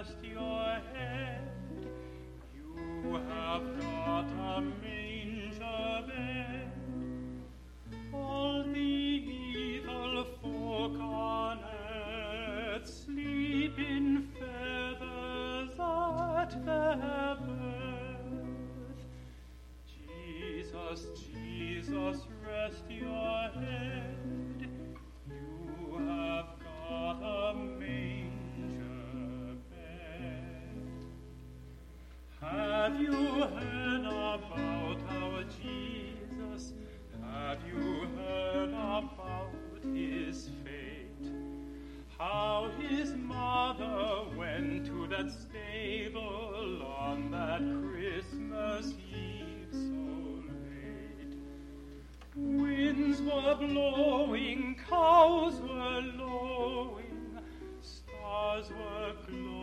rest your head. You have got a manger bed. All the evil folk on earth sleep in feathers at their birth. Jesus, Jesus, rest your head. You have got a manger bed. Have you heard about our Jesus? Have you heard about his fate? How his mother went to that stable on that Christmas Eve so late. Winds were blowing, cows were lowing, stars were glowing.